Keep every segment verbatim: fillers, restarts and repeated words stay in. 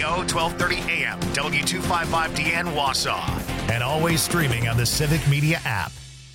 O, twelve thirty A M, W two fifty-five D N Wausau. And always streaming on the Civic Media app.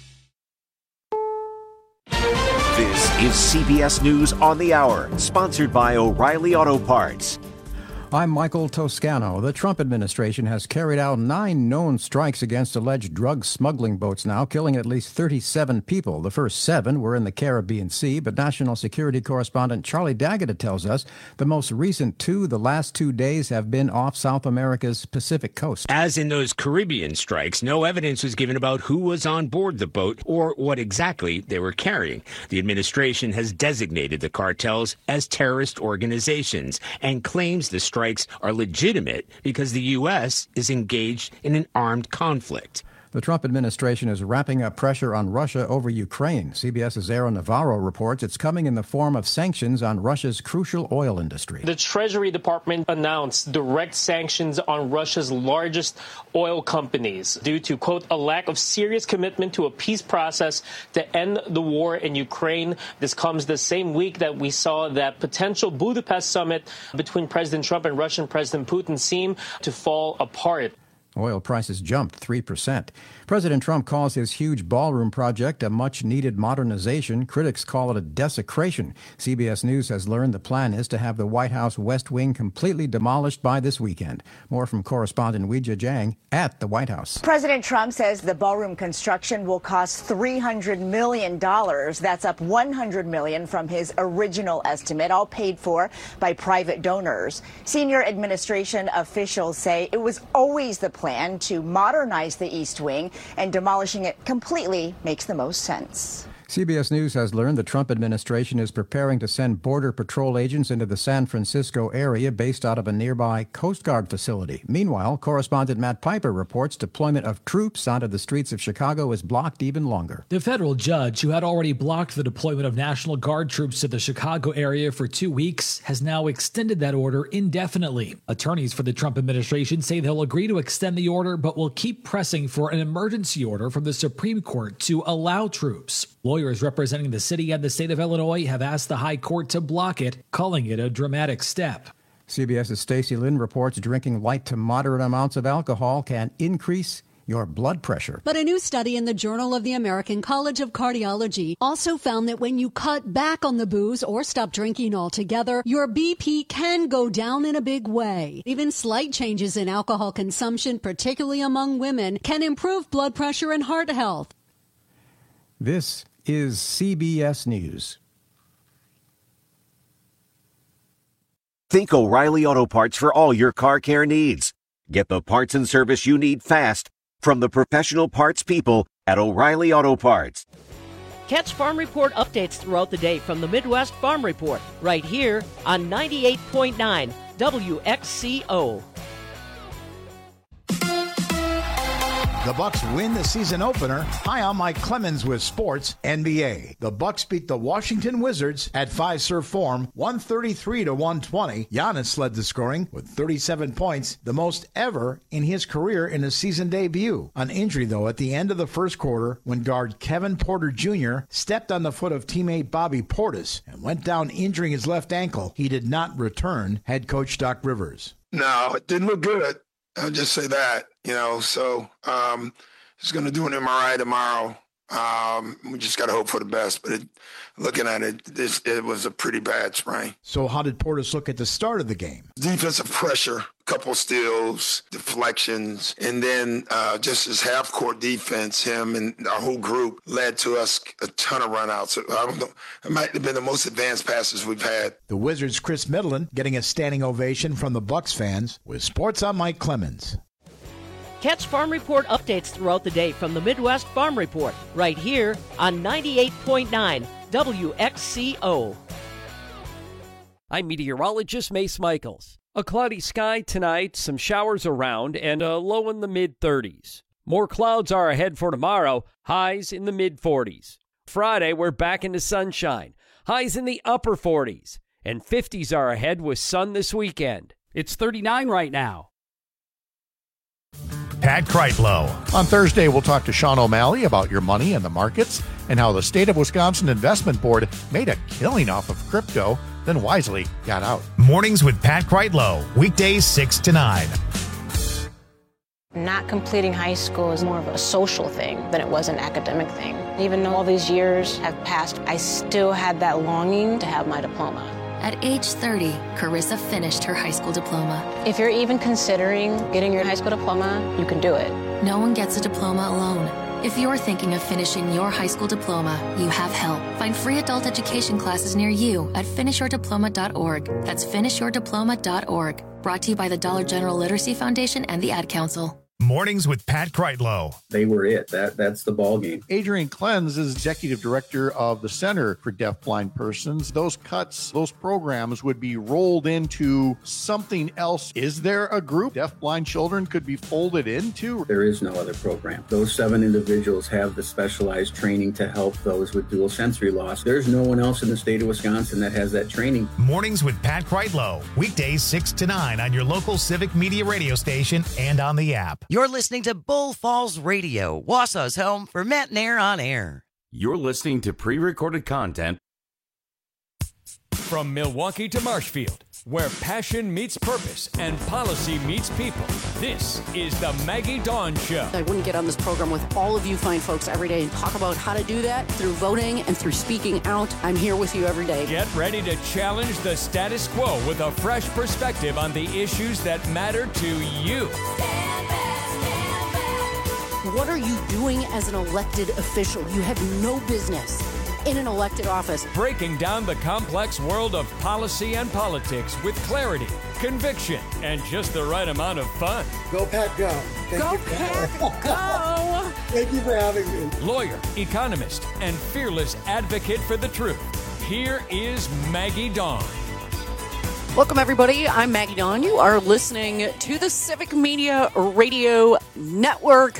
This is C B S News on the Hour, sponsored by O'Reilly Auto Parts. I'm Michael Toscano. The Trump administration has carried out nine known strikes against alleged drug smuggling boats now, killing at least thirty-seven people. The first seven were in the Caribbean Sea, but national security correspondent Charlie D'Agata tells us the most recent two, the last two days, have been off South America's Pacific coast. As in those Caribbean strikes, no evidence was given about who was on board the boat or what exactly they were carrying. The administration has designated the cartels as terrorist organizations and claims the strikes are legitimate because the U S is engaged in an armed conflict. The Trump administration is ramping up pressure on Russia over Ukraine. CBS's Aaron Navarro reports it's coming in the form of sanctions on Russia's crucial oil industry. The Treasury Department announced direct sanctions on Russia's largest oil companies due to, quote, a lack of serious commitment to a peace process to end the war in Ukraine. This comes the same week that we saw that potential Budapest summit between President Trump and Russian President Putin seem to fall apart. Oil prices jumped three percent. President Trump calls his huge ballroom project a much-needed modernization. Critics call it a desecration. C B S News has learned the plan is to have the White House West Wing completely demolished by this weekend. More from correspondent Weijia Jiang at the White House. President Trump says the ballroom construction will cost three hundred million dollars. That's up one hundred million dollars from his original estimate, all paid for by private donors. Senior administration officials say it was always the plan plan to modernize the East Wing, and demolishing it completely makes the most sense. C B S News has learned the Trump administration is preparing to send Border Patrol agents into the San Francisco area based out of a nearby Coast Guard facility. Meanwhile, correspondent Matt Piper reports deployment of troops onto the streets of Chicago is blocked even longer. The federal judge, who had already blocked the deployment of National Guard troops to the Chicago area for two weeks, has now extended that order indefinitely. Attorneys for the Trump administration say they'll agree to extend the order, but will keep pressing for an emergency order from the Supreme Court to allow troops. Lawyers representing the city and the state of Illinois have asked the high court to block it, calling it a dramatic step. CBS's Stacey Lynn reports drinking light to moderate amounts of alcohol can increase your blood pressure. But a new study in the Journal of the American College of Cardiology also found that when you cut back on the booze or stop drinking altogether, your B P can go down in a big way. Even slight changes in alcohol consumption, particularly among women, can improve blood pressure and heart health. This is C B S News. Think O'Reilly Auto Parts for all your car care needs. Get the parts and service you need fast from the professional parts people at O'Reilly Auto Parts. Catch Farm Report updates throughout the day from the Midwest Farm Report right here on ninety-eight point nine W X C O. The Bucks win the season opener. Hi, I'm Mike Clemens with Sports N B A. The Bucks beat the Washington Wizards at Fiserv Forum, one thirty-three to one twenty. Giannis led the scoring with thirty-seven points, the most ever in his career in a season debut. An injury, though, at the end of the first quarter when guard Kevin Porter Junior stepped on the foot of teammate Bobby Portis and went down injuring his left ankle. He did not return, head coach Doc Rivers. No, it didn't look good. I'll just say that, you know, so um, he's going to do an M R I tomorrow. Um, we just got to hope for the best. But it, looking at it, this, it was a pretty bad sprain. So how did Portis look at the start of the game? Defensive pressure, couple steals, deflections, and then uh, just his half-court defense, him and our whole group led to us a ton of runouts. So I don't know, it might have been the most advanced passes we've had. The Wizards' Chris Middleton getting a standing ovation from the Bucks fans. With Sports, I'm Mike Clemens. Catch Farm Report updates throughout the day from the Midwest Farm Report right here on ninety-eight point nine W X C O. I'm meteorologist Mace Michaels. A cloudy sky tonight, some showers around, and a low in the mid-thirties. More clouds are ahead for tomorrow, highs in the mid-forties. Friday, we're back into sunshine, highs in the upper forties, and fifties are ahead with sun this weekend. It's thirty-nine right now. Pat Kreitlow. On Thursday, we'll talk to Sean O'Malley about your money and the markets and how the State of Wisconsin Investment Board made a killing off of crypto. then wisely got out. Mornings with Pat Kreitlow, weekdays six to nine. Not completing high school is more of a social thing than it was an academic thing. Even though all these years have passed, I still had that longing to have my diploma. At age thirty, Carissa finished her high school diploma. If you're even considering getting your high school diploma, you can do it. No one gets a diploma alone. If you're thinking of finishing your high school diploma, you have help. Find free adult education classes near you at finish your diploma dot org. That's finish your diploma dot org. Brought to you by the Dollar General Literacy Foundation and the Ad Council. Mornings with Pat Kreitlow. They were it. That That's the ball game. Adrian Klenz is executive director of the Center for Deafblind Persons. Those cuts, those programs would be rolled into something else. Is there a group deafblind children could be folded into? There is no other program. Those seven individuals have the specialized training to help those with dual sensory loss. There's no one else in the state of Wisconsin that has that training. Mornings with Pat Kreitlow, weekdays six to nine on your local Civic Media radio station and on the app. You're listening to Bull Falls Radio, Wausau's home for Matt Nair on air. You're listening to pre-recorded content. From Milwaukee to Marshfield, where passion meets purpose and policy meets people, this is the Maggie Dawn Show. I wouldn't get on this program with all of you fine folks every day and talk about how to do that through voting and through speaking out. I'm here with you every day. Get ready to challenge the status quo with a fresh perspective on the issues that matter to you. What are you doing as an elected official? You have no business in an elected office. Breaking down the complex world of policy and politics with clarity, conviction, and just the right amount of fun. Go, Pat, go. Thank go, you. Pat, go. Thank you for having me. Lawyer, economist, and fearless advocate for the truth. Here is Maggie Dawn. Welcome, everybody. I'm Maggie Dawn. You are listening to the Civic Media Radio Network.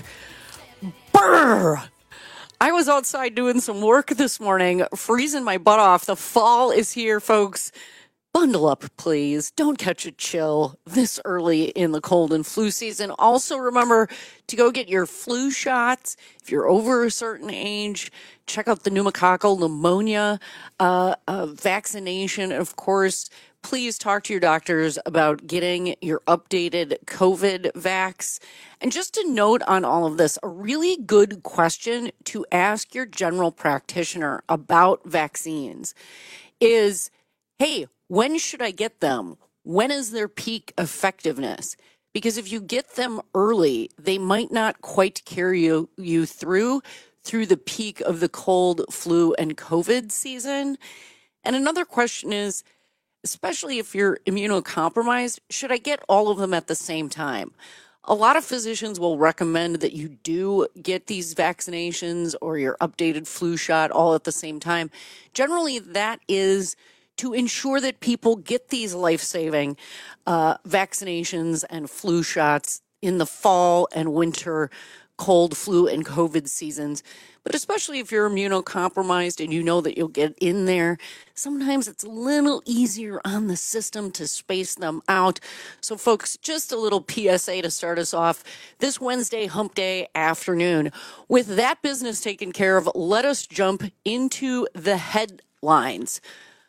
Brr! I was outside doing some work this morning, freezing my butt off. The fall is here, folks. Bundle up, please. Don't catch a chill this early in the cold and flu season. Also, remember to go get your flu shots. If you're over a certain age, check out the pneumococcal pneumonia uh, uh, vaccination. Of course, please talk to your doctors about getting your updated COVID vax. And just a note on all of this, a really good question to ask your general practitioner about vaccines is, hey, when should I get them? When is their peak effectiveness? Because if you get them early, they might not quite carry you, you through, through the peak of the cold, flu, and COVID season. And another question is, especially if you're immunocompromised, should I get all of them at the same time? A lot of physicians will recommend that you do get these vaccinations or your updated flu shot all at the same time. Generally, that is to ensure that people get these life-saving uh, vaccinations and flu shots in the fall and winter cold, flu, and COVID seasons. But especially if you're immunocompromised and you know that you'll get in there, sometimes it's a little easier on the system to space them out. So, folks, just a little P S A to start us off this Wednesday hump day afternoon. With that business taken care of, let us jump into the headlines.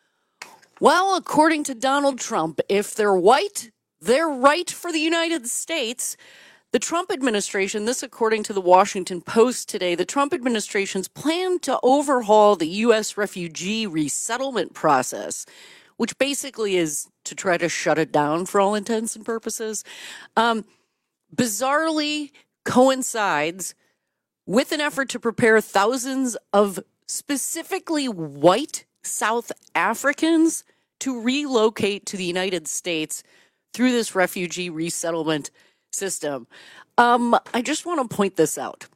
Well, according to Donald Trump, if they're white, they're right for the United States. The Trump administration, this according to the Washington Post today, the Trump administration's plan to overhaul the U S refugee resettlement process, which basically is to try to shut it down for all intents and purposes, um, bizarrely coincides with an effort to prepare thousands of specifically white South Africans to relocate to the United States through this refugee resettlement system. Um, I just want to point this out.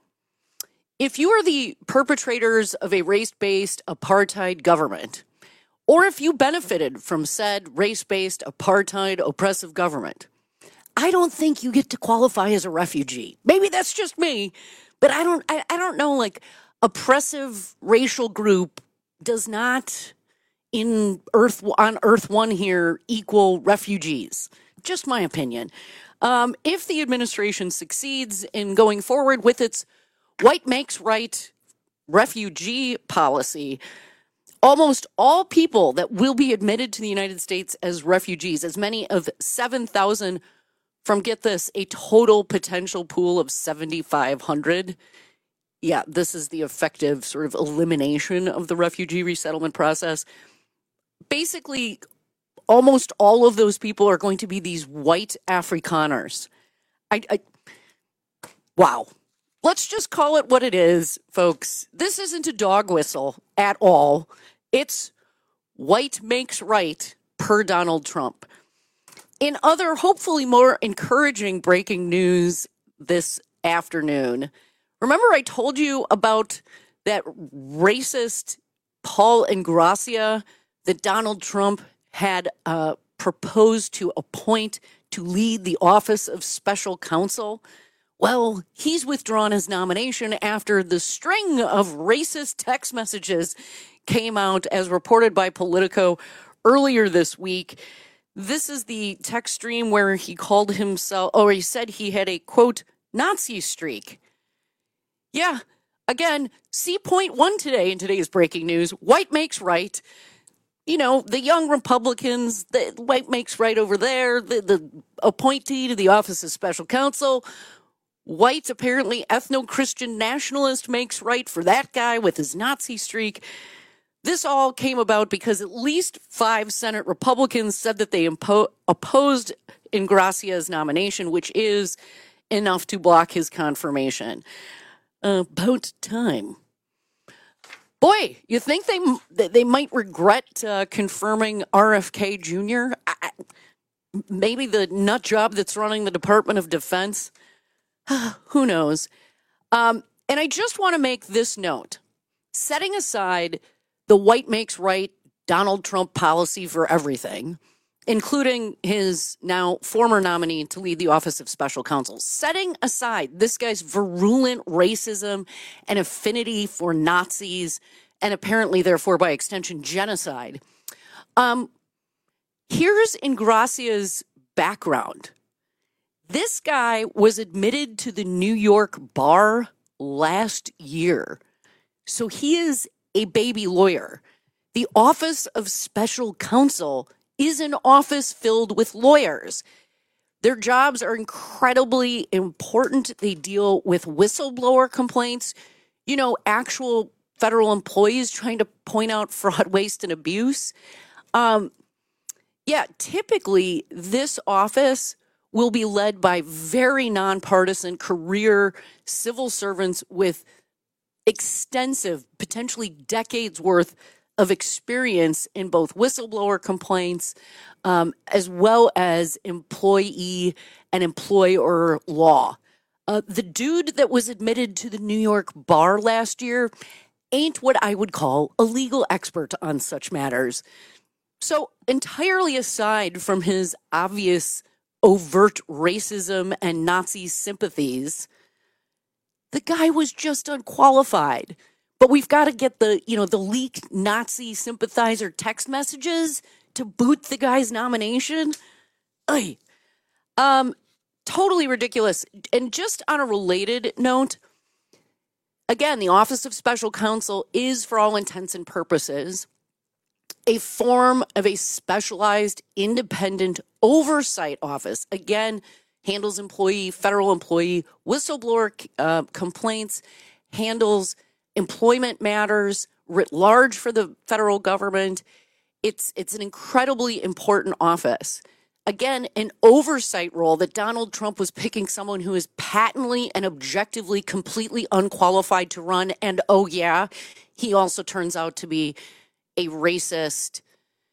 If you are the perpetrators of a race-based apartheid government, or if you benefited from said race-based apartheid oppressive government, I don't think you get to qualify as a refugee. Maybe that's just me, but I don't I, I don't know, like, oppressive racial group does not in Earth on Earth One here equal refugees. Just my opinion. Um, if the administration succeeds in going forward with its white makes right refugee policy, almost all people that will be admitted to the United States as refugees, as many of seven thousand from, get this, a total potential pool of seventy-five hundred. Yeah, this is the effective sort of elimination of the refugee resettlement process. Basically, almost all of those people are going to be these white Afrikaners. I, I, wow. Let's just call it what it is, folks. This isn't a dog whistle at all. It's white makes right per Donald Trump. In other, hopefully more encouraging breaking news this afternoon, remember I told you about that racist Paul Ingrassia that Donald Trump had uh, proposed to appoint to lead the Office of Special Counsel? Well, he's withdrawn his nomination after the string of racist text messages came out, as reported by Politico earlier this week. This is the text stream where he called himself, or he said he had a, quote, Nazi streak. Yeah, again, see point one today in today's breaking news. White makes right. You know, the young Republicans, the white makes right over there, the, the appointee to the Office of Special Counsel. White, apparently ethno-Christian nationalist, makes right for that guy with his Nazi streak. This all came about because at least five Senate Republicans said that they impo- opposed Ingrassia's nomination, which is enough to block his confirmation. About time. Boy, you think they they might regret uh, confirming R F K Junior? I, maybe the nut job that's running the Department of Defense? Who knows? Um, and I just want to make this note. Setting aside the white makes right Donald Trump policy for everything, including his now former nominee to lead the Office of Special Counsel, setting aside this guy's virulent racism and affinity for Nazis, and apparently, therefore, by extension, genocide, um, here's Ingrassia's background. This guy was admitted to the New York bar last year, so he is a baby lawyer. The Office of Special Counsel is an office filled with lawyers. Their jobs are incredibly important. They deal with whistleblower complaints, you know, actual federal employees trying to point out fraud, waste, and abuse. Um, yeah, typically this office will be led by very nonpartisan career civil servants with extensive, potentially decades worth of experience in both whistleblower complaints, um, as well as employee and employer law. Uh, the dude that was admitted to the New York bar last year ain't what I would call a legal expert on such matters. So entirely aside from his obvious overt racism and Nazi sympathies, the guy was just unqualified. But we've got to get the, you know, the leaked Nazi sympathizer text messages to boot the guy's nomination. Ay. Um, totally ridiculous. And just on a related note, again, the Office of Special Counsel is, for all intents and purposes, a form of a specialized independent oversight office. Again, handles employee, federal employee, whistleblower uh, complaints, handles employment matters writ large for the federal government. It's it's an incredibly important office. Again, an oversight role that Donald Trump was picking someone who is patently and objectively completely unqualified to run. And oh yeah, he also turns out to be a racist,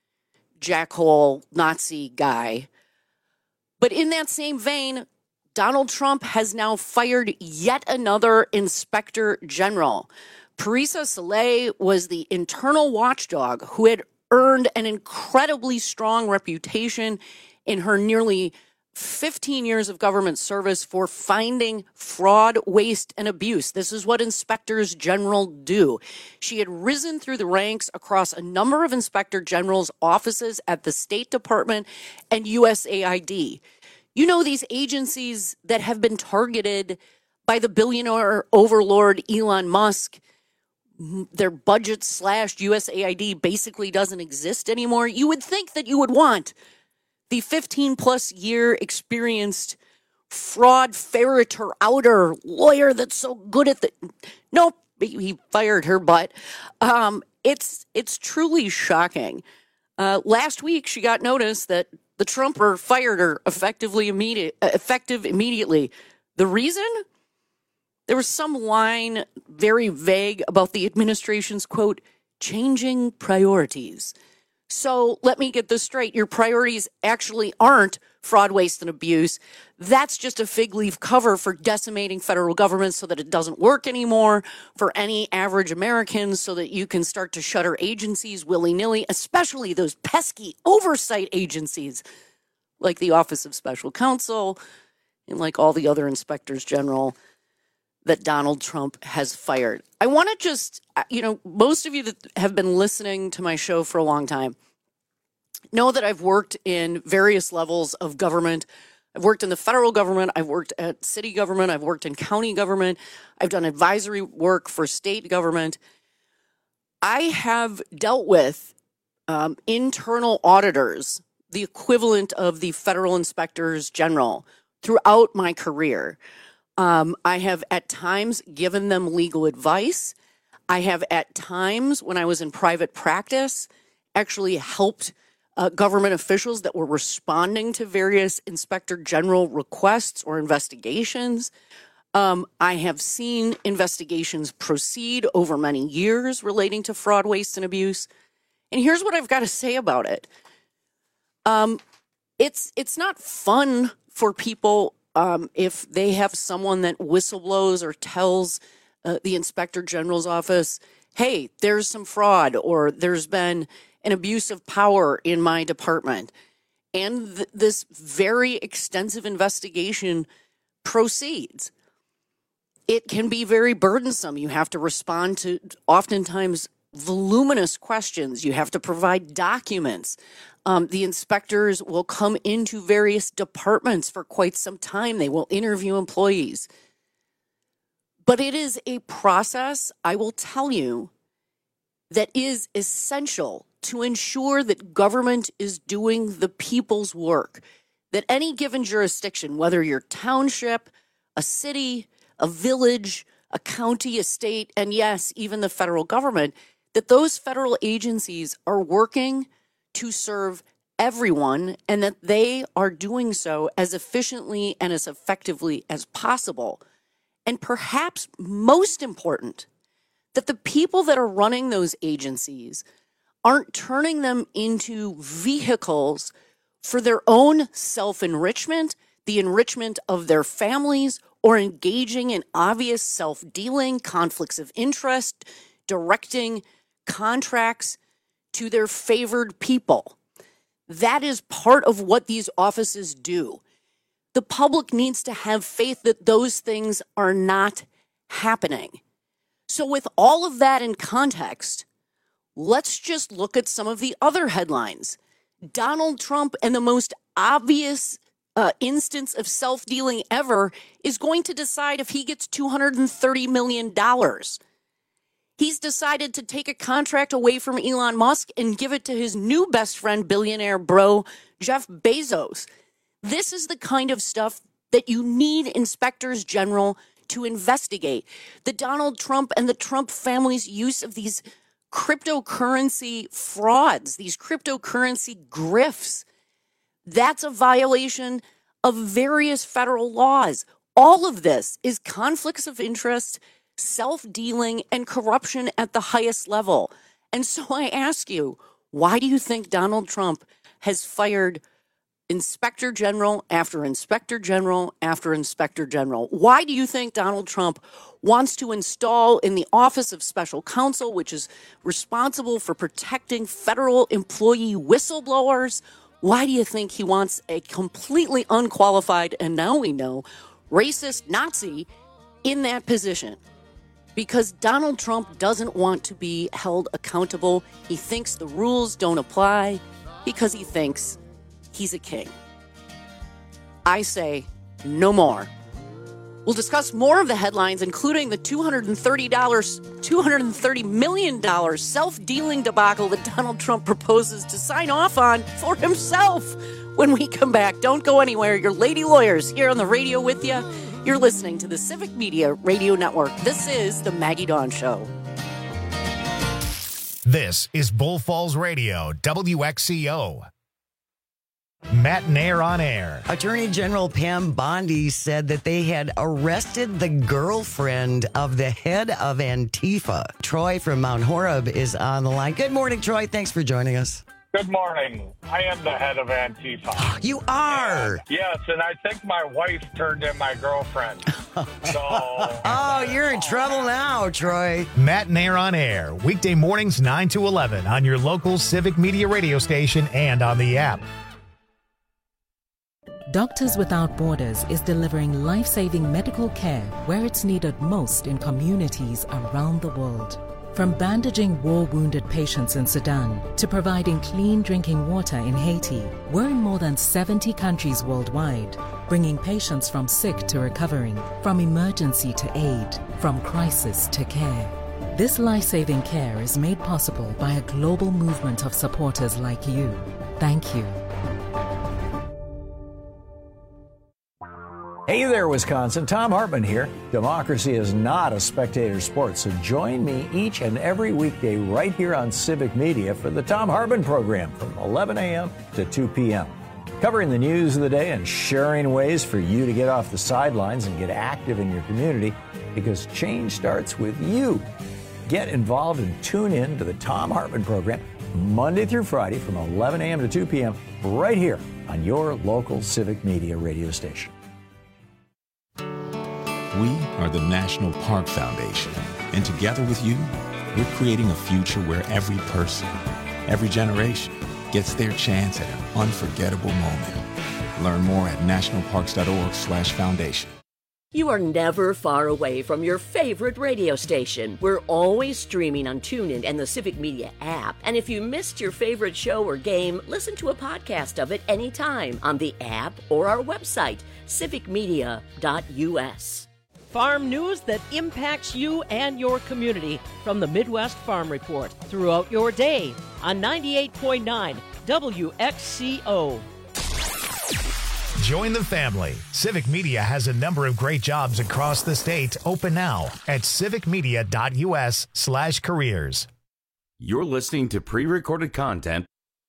jackhole, Nazi guy. But in that same vein, Donald Trump has now fired yet another inspector general. Parisa Saleh was the internal watchdog who had earned an incredibly strong reputation in her nearly fifteen years of government service for finding fraud, waste, and abuse. This is what inspectors general do. She had risen through the ranks across a number of inspector general's offices at the State Department and U S A I D. You know, these agencies that have been targeted by the billionaire overlord Elon Musk, their budget slashed, U S A I D basically doesn't exist anymore. You would think that you would want the fifteen plus year experienced fraud ferreter outer lawyer that's so good at the. Nope, he fired her butt. Um, it's it's truly shocking. Uh, last week, she got notice that the Trumper fired her effectively immediate, uh, effective immediately. The reason? There was some line very vague about the administration's, quote, changing priorities. So let me get this straight. Your priorities actually aren't fraud, waste, and abuse. That's just a fig leaf cover for decimating federal government so that it doesn't work anymore for any average Americans, so that you can start to shutter agencies willy-nilly, especially those pesky oversight agencies like the Office of Special Counsel and like all the other inspectors general that Donald Trump has fired. I want to just, you know, most of you that have been listening to my show for a long time know that I've worked in various levels of government. I've worked in the federal government. I've worked at city government. I've worked in county government. I've done advisory work for state government. I have dealt with um, internal auditors, the equivalent of the federal inspectors general, throughout my career. Um, I have at times given them legal advice. I have at times, when I was in private practice, actually helped uh, government officials that were responding to various inspector general requests or investigations. Um, I have seen investigations proceed over many years relating to fraud, waste, and abuse. And here's what I've got to say about it. Um, it's it's not fun for people Um, if they have someone that whistleblows or tells uh, the inspector general's office, hey, there's some fraud or there's been an abuse of power in my department. And th- this very extensive investigation proceeds. It can be very burdensome. You have to respond to oftentimes voluminous questions. You have to provide documents. Um, the inspectors will come into various departments for quite some time. They will interview employees. But it is a process, I will tell you, that is essential to ensure that government is doing the people's work. That any given jurisdiction, whether you're township, a city, a village, a county, a state, and yes, even the federal government, that those federal agencies are working to serve everyone and that they are doing so as efficiently and as effectively as possible. And perhaps most important, that the people that are running those agencies aren't turning them into vehicles for their own self-enrichment, the enrichment of their families, or engaging in obvious self-dealing, conflicts of interest, directing contracts to their favored people. That is part of what these offices do. The public needs to have faith that those things are not happening. So with all of that in context, let's just look at some of the other headlines. Donald Trump, and the most obvious uh, instance of self-dealing ever, is going to decide if he gets two hundred thirty million dollars. He's decided to take a contract away from Elon Musk and give it to his new best friend, billionaire bro, Jeff Bezos. This is the kind of stuff that you need inspectors general to investigate. The Donald Trump and the Trump family's use of these cryptocurrency frauds, these cryptocurrency grifts, that's a violation of various federal laws. All of this is conflicts of interest, self-dealing, and corruption at the highest level. And so I ask you, why do you think Donald Trump has fired Inspector General after Inspector General after Inspector General? Why do you think Donald Trump wants to install in the Office of Special Counsel, which is responsible for protecting federal employee whistleblowers? Why do you think he wants a completely unqualified, and now we know, racist Nazi in that position? Because Donald Trump doesn't want to be held accountable. He thinks the rules don't apply because he thinks he's a king. I say no more. We'll discuss more of the headlines, including the two hundred thirty dollars, two hundred thirty million dollars self-dealing debacle that Donald Trump proposes to sign off on for himself. When we come back, don't go anywhere. Your lady lawyers here on the radio with you. You're listening to the Civic Media Radio Network. This is the Maggie Dawn Show. This is Bull Falls Radio, W X C O. Matt Nair on air. Attorney General Pam Bondi said that they had arrested the girlfriend of the head of Antifa. Troy from Mount Horeb is on the line. Good morning, Troy. Thanks for joining us. Good morning. I am the head of Antifa. You are? And, yes, and I think my wife turned in my girlfriend. So, oh, you're in trouble now, Troy. Matt Nair on air, weekday mornings nine to eleven on your local Civic Media radio station and on the app. Doctors Without Borders is delivering life-saving medical care where it's needed most in communities around the world. From bandaging war-wounded patients in Sudan to providing clean drinking water in Haiti, we're in more than seventy countries worldwide, bringing patients from sick to recovering, from emergency to aid, from crisis to care. This life-saving care is made possible by a global movement of supporters like you. Thank you. Hey there, Wisconsin. Tom Hartman here. Democracy is not a spectator sport, so join me each and every weekday right here on Civic Media for the Tom Hartman program from eleven a.m. to two p.m. Covering the news of the day and sharing ways for you to get off the sidelines and get active in your community, because change starts with you. Get involved and tune in to the Tom Hartman program Monday through Friday from eleven a.m. to two p.m. right here on your local Civic Media radio station. We are the National Park Foundation, and together with you, we're creating a future where every person, every generation, gets their chance at an unforgettable moment. Learn more at nationalparks.org slash foundation. You are never far away from your favorite radio station. We're always streaming on TuneIn and the Civic Media app. And if you missed your favorite show or game, listen to a podcast of it anytime on the app or our website, civic media dot u s. Farm news that impacts you and your community from the Midwest Farm Report throughout your day on ninety-eight point nine W X C O. Join the family. Civic Media has a number of great jobs across the state open now at civic media dot u s slash careers. You're listening to pre-recorded content.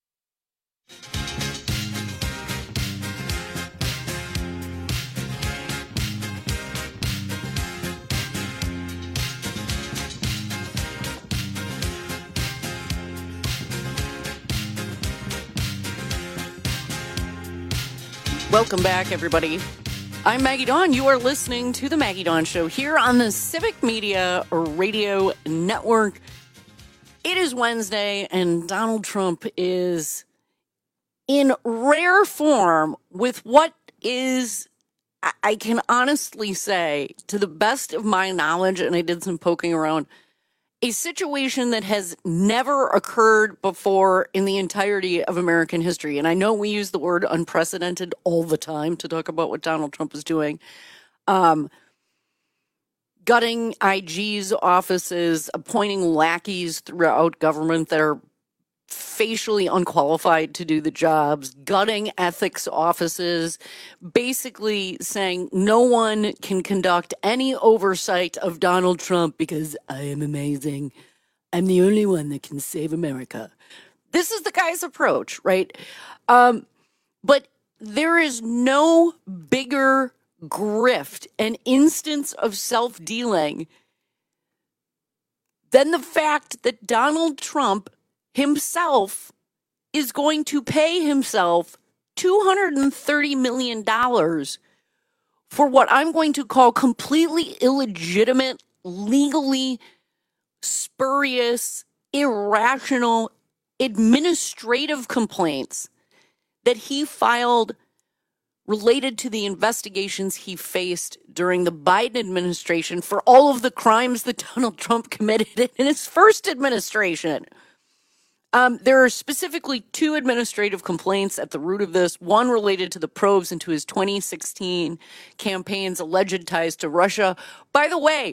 Welcome back, everybody. I'm Maggie Dawn. You are listening to the Maggie Dawn Show here on the Civic Media Radio Network. It is Wednesday, and Donald Trump is in rare form with what is, I can honestly say, to the best of my knowledge, and I did some poking around, a situation that has never occurred before in the entirety of American history. And I know we use the word unprecedented all the time to talk about what Donald Trump is doing. Um, gutting I G's offices, appointing lackeys throughout government that are facially unqualified to do the jobs, gutting ethics offices, basically saying no one can conduct any oversight of Donald Trump because I am amazing. I'm the only one that can save America. This is the guy's approach, right? Um, but there is no bigger grift, an instance of self-dealing than the fact that Donald Trump himself is going to pay himself two hundred thirty million dollars for what I'm going to call completely illegitimate, legally spurious, irrational, administrative complaints that he filed related to the investigations he faced during the Biden administration for all of the crimes that Donald Trump committed in his first administration. Um, there are specifically two administrative complaints at the root of this. One related to the probes into his twenty sixteen campaign's alleged ties to Russia. By the way,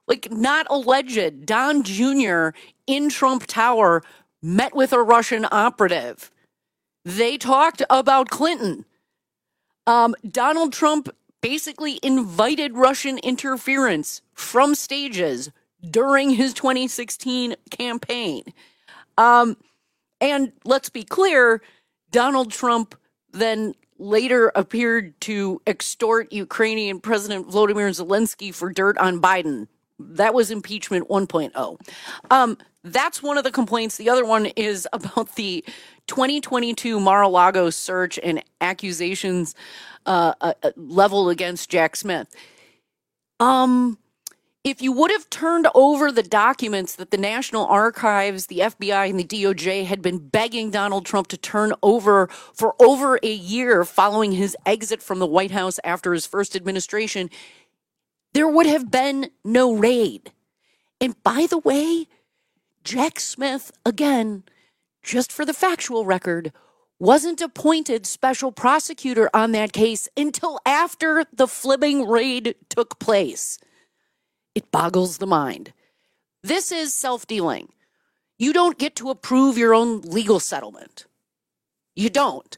Like, not alleged. Don Junior in Trump Tower met with a Russian operative. They talked about Clinton. Um, Donald Trump basically invited Russian interference from stages during his twenty sixteen campaign. Um, and let's be clear, Donald Trump then later appeared to extort Ukrainian President Volodymyr Zelensky for dirt on Biden. That was impeachment one point oh. Um, that's one of the complaints. The other one is about the twenty twenty-two Mar-a-Lago search and accusations uh, uh, leveled against Jack Smith. Um, if you would have turned over the documents that the National Archives, the F B I, and the D O J had been begging Donald Trump to turn over for over a year following his exit from the White House after his first administration, there would have been no raid. And by the way, Jack Smith, again, just for the factual record, wasn't appointed special prosecutor on that case until after the Flibbing raid took place. It boggles the mind. This is self-dealing. You don't get to approve your own legal settlement. You don't.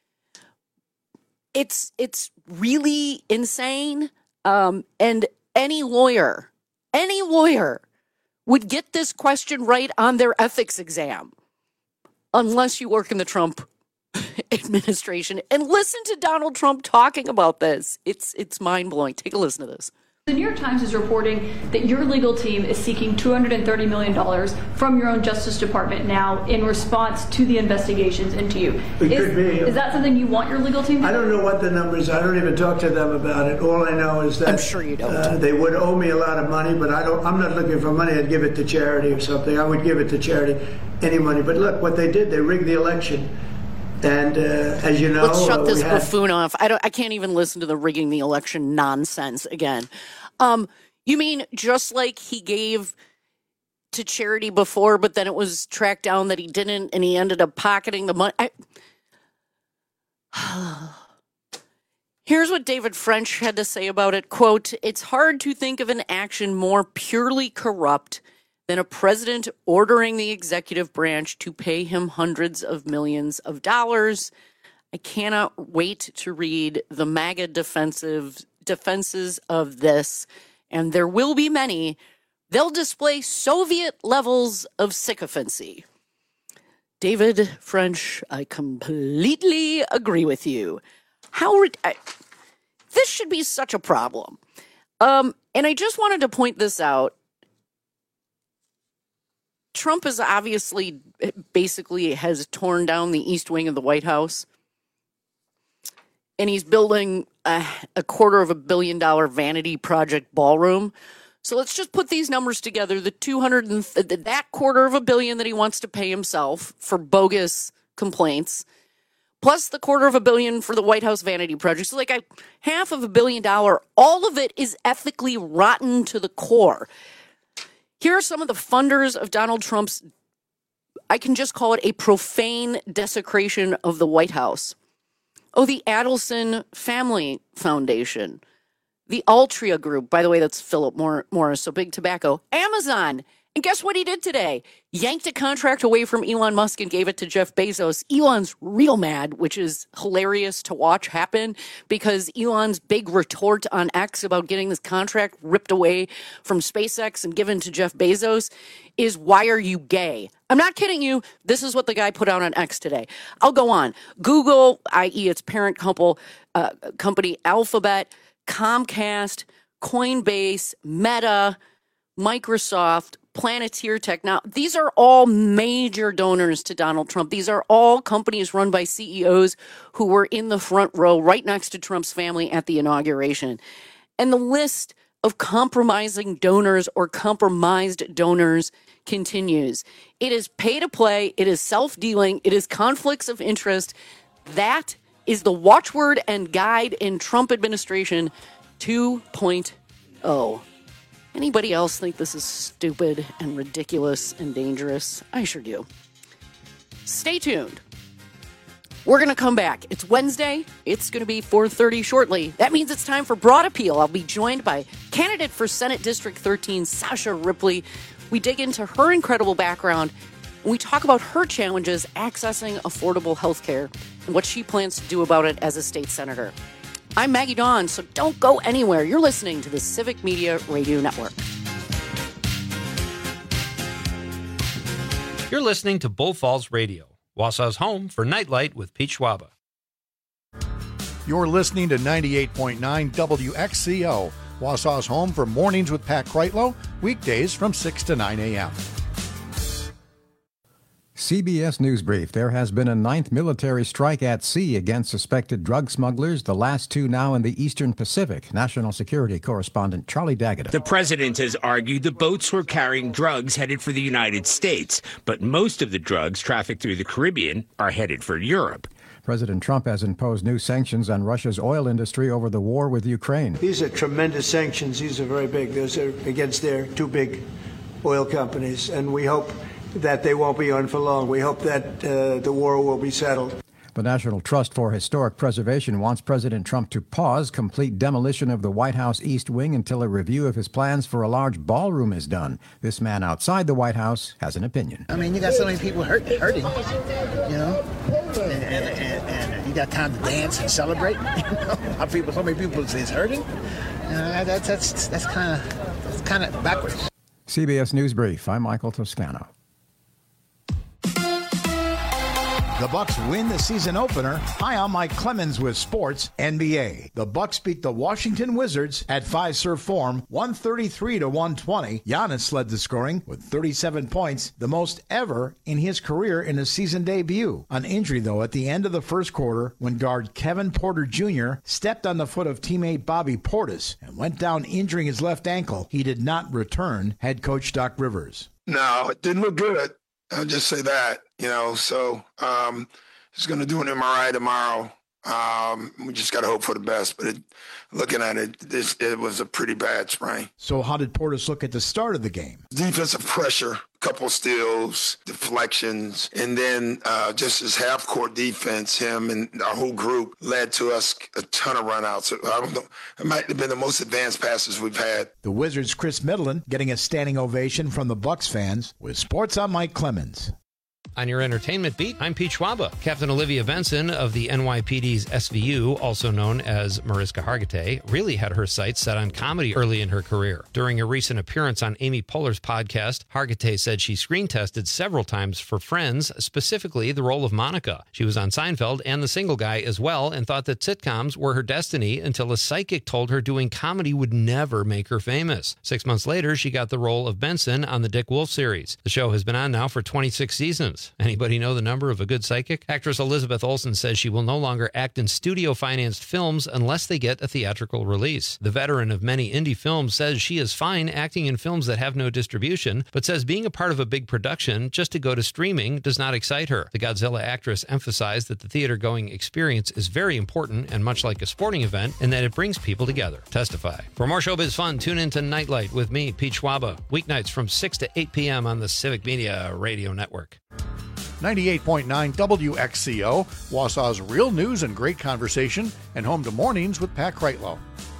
It's it's really insane. Um, and any lawyer, any lawyer would get this question right on their ethics exam, unless you work in the Trump administration. And listen to Donald Trump talking about this. It's it's mind-blowing. Take a listen to this. The New York Times is reporting that your legal team is seeking two hundred thirty million dollars from your own Justice Department now in response to the investigations into you. It is, could be. Is that something you want your legal team to do? I don't know what the numbers are. I don't even talk to them about it. All I know is that I'm sure you don't. Uh, they would owe me a lot of money, but I don't. I'm not looking for money. I'd give it to charity or something. I would give it to charity, any money. But look, what they did, they rigged the election. And uh, as you know, let's shut uh, this had... buffoon off. I don't. I can't even listen to the rigging the election nonsense again. Um, you mean just like he gave to charity before, but then it was tracked down that he didn't, and he ended up pocketing the money? I... Here's what David French had to say about it. Quote, "It's hard to think of an action more purely corrupt than a president ordering the executive branch to pay him hundreds of millions of dollars. I cannot wait to read the MAGA defensive defenses of this, and there will be many. They'll display Soviet levels of sycophancy." David French, I completely agree with you. How re- I, this should be such a problem. Um, and I just wanted to point this out. Trump is obviously basically has torn down the East Wing of the White House, and he's building a, a quarter of a billion dollar vanity project ballroom. So let's just put these numbers together. The two hundred and th- that quarter of a billion that he wants to pay himself for bogus complaints, plus the quarter of a billion for the White House vanity project. So like a half of a billion dollar, all of it is ethically rotten to the core. Here are some of the funders of Donald Trump's, I can just call it a profane desecration of the White House. Oh, the Adelson Family Foundation, the Altria Group, by the way, that's Philip Morris, so big tobacco, Amazon. And guess what he did today? Yanked a contract away from Elon Musk and gave it to Jeff Bezos. Elon's real mad, which is hilarious to watch happen because Elon's big retort on X about getting this contract ripped away from SpaceX and given to Jeff Bezos is, "Why are you gay?" I'm not kidding you. This is what the guy put out on X today. I'll go on. Google, that is its parent couple, uh, company Alphabet, Comcast, Coinbase, Meta, Microsoft, Planeteer Technology. These are all major donors to Donald Trump. These are all companies run by C E Os who were in the front row right next to Trump's family at the inauguration. And the list of compromising donors or compromised donors continues. It is pay to play. It is self-dealing. It is conflicts of interest. That is the watchword and guide in Trump administration two point oh. Anybody else think this is stupid and ridiculous and dangerous? I sure do. Stay tuned. We're going to come back. It's Wednesday. It's going to be four thirty shortly. That means it's time for Broad Appeal. I'll be joined by candidate for Senate District thirteen, Sasha Ripley. We dig into her incredible background. And we talk about her challenges accessing affordable health care and what she plans to do about it as a state senator. I'm Maggie Dawn, so don't go anywhere. You're listening to the Civic Media Radio Network. You're listening to Bull Falls Radio, Wausau's home for Nightlight with Pete Schwaba. You're listening to ninety-eight point nine W X C O, Wausau's home for Mornings with Pat Kreitlow, weekdays from six to nine a.m. C B S News Brief. There has been a ninth military strike at sea against suspected drug smugglers, the last two now in the Eastern Pacific. National Security Correspondent Charlie Daggett. The president has argued the boats were carrying drugs headed for the United States, but most of the drugs trafficked through the Caribbean are headed for Europe. President Trump has imposed new sanctions on Russia's oil industry over the war with Ukraine. These are tremendous sanctions. These are very big. Those are against their two big oil companies, and we hope that they won't be on for long. We hope that uh, the war will be settled. The National Trust for Historic Preservation wants President Trump to pause complete demolition of the White House East Wing until a review of his plans for a large ballroom is done. This man outside the White House has an opinion. I mean, you got so many people hurt, hurting, you know, and, and, and, and you got time to dance and celebrate. You know, how people, so many people is hurting. Uh, that's that's that's kind of that's kind of backwards. C B S News Brief. I'm Michael Toscano. The Bucks win the season opener. Hi, I'm Mike Clemens with Sports N B A. The Bucks beat the Washington Wizards at Fiserv Forum, one thirty-three to one twenty. Giannis led the scoring with thirty-seven points, the most ever in his career in a season debut. An injury, though, at the end of the first quarter when guard Kevin Porter Junior stepped on the foot of teammate Bobby Portis and went down injuring his left ankle. He did not return, head coach Doc Rivers. No, it didn't look good. I'll just say that, you know, so um, he's going to do an M R I tomorrow. Um, we just got to hope for the best. But it, looking at it, this, it was a pretty bad sprain. So how did Portis look at the start of the game? Defensive pressure, couple steals, deflections, and then uh, just his half-court defense, him and our whole group led to us a ton of runouts. I don't know, it might have been the most advanced passes we've had. The Wizards' Chris Middleton getting a standing ovation from the Bucks fans. With Sports, I'm Mike Clemens. On your entertainment beat, I'm Pete Schwaba. Captain Olivia Benson of the N Y P D's S V U, also known as Mariska Hargitay, really had her sights set on comedy early in her career. During a recent appearance on Amy Poehler's podcast, Hargitay said she screen tested several times for Friends, specifically the role of Monica. She was on Seinfeld and The Single Guy as well, and thought that sitcoms were her destiny until a psychic told her doing comedy would never make her famous. Six months later, she got the role of Benson on the Dick Wolf series. The show has been on now for twenty-six seasons. Anybody know the number of a good psychic? Actress Elizabeth Olsen says she will no longer act in studio-financed films unless they get a theatrical release. The veteran of many indie films says she is fine acting in films that have no distribution, but says being a part of a big production just to go to streaming does not excite her. The Godzilla actress emphasized that the theater-going experience is very important and much like a sporting event, and that it brings people together. Testify. For more showbiz fun, tune in to Nightlight with me, Pete Schwaba, weeknights from six to eight p.m. on the Civic Media Radio Network. ninety-eight point nine W X C O, Wausau's real news and great conversation, and home to Mornings with Pat Kreitlow.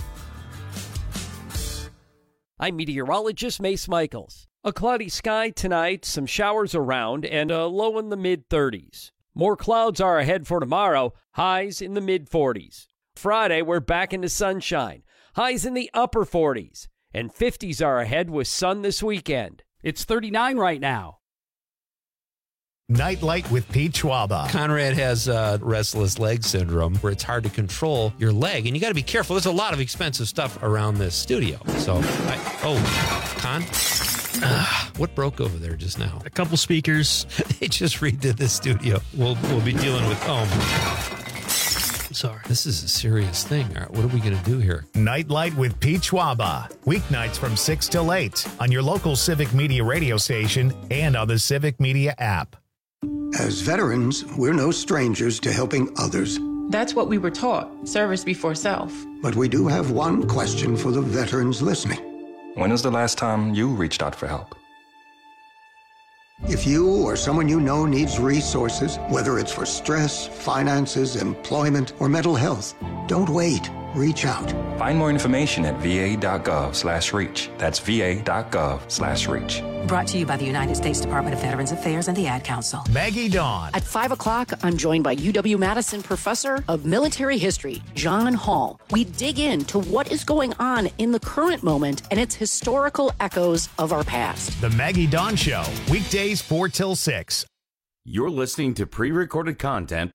I'm meteorologist Mace Michaels. A cloudy sky tonight, some showers around, and a low in the mid thirties. More clouds are ahead for tomorrow, highs in the mid forties. Friday, we're back into sunshine, highs in the upper forties, and fifties are ahead with sun this weekend. It's thirty-nine right now. Nightlight with Pete Schwaba. Conrad has uh, restless leg syndrome, where it's hard to control your leg, and you got to be careful. There's a lot of expensive stuff around this studio. So, I, oh, Con, uh, what broke over there just now? A couple speakers. They just redid the studio. We'll we'll be dealing with home. Sorry. This is a serious thing. All right, what are we going to do here? Nightlight with Pete Schwaba. Weeknights from six till eight on your local Civic Media radio station and on the Civic Media app. As veterans, we're no strangers to helping others. That's what we were taught, service before self. But we do have one question for the veterans listening. When was the last time you reached out for help? If you or someone you know needs resources, whether it's for stress, finances, employment, or mental health, don't wait. Reach out. Find more information at va.gov slash reach. That's va.gov slash reach. Brought to you by the United States Department of Veterans Affairs and the Ad Council. Maggie Dawn. At five o'clock, I'm joined by U W-Madison Professor of Military History, John Hall. We dig into what is going on in the current moment and its historical echoes of our past. The Maggie Dawn Show, weekdays four till six. You're listening to pre-recorded content.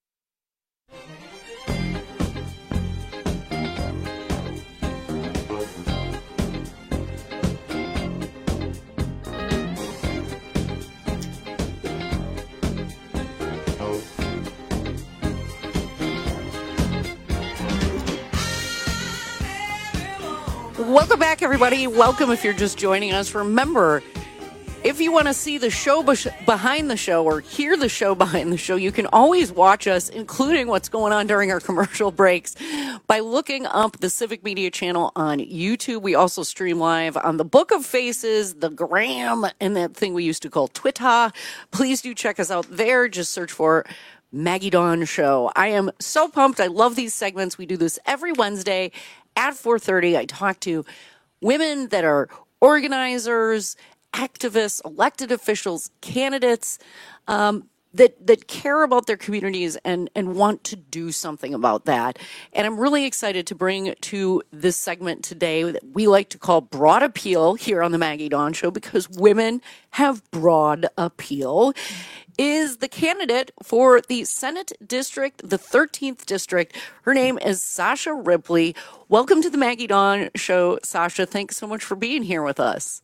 Welcome back, everybody. Welcome if you're just joining us. Remember, if you want to see the show behind the show or hear the show behind the show, you can always watch us, including what's going on during our commercial breaks, by looking up the Civic Media channel on YouTube. We also stream live on the Book of Faces, the Gram, and that thing we used to call Twitter. Please do check us out there. Just search for Maggie Dawn Show. I am so pumped. I love these segments. We do this every Wednesday at four thirty. I talk to women that are organizers, activists, elected officials, candidates um, that that care about their communities and, and want to do something about that. And I'm really excited to bring to this segment today that we like to call Broad Appeal here on the Maggie Dawn Show, because women have broad appeal, is the candidate for the Senate District, the thirteenth District. Her name is Sasha Ripley. Welcome to the Maggie Dawn Show, Sasha. Thanks so much for being here with us.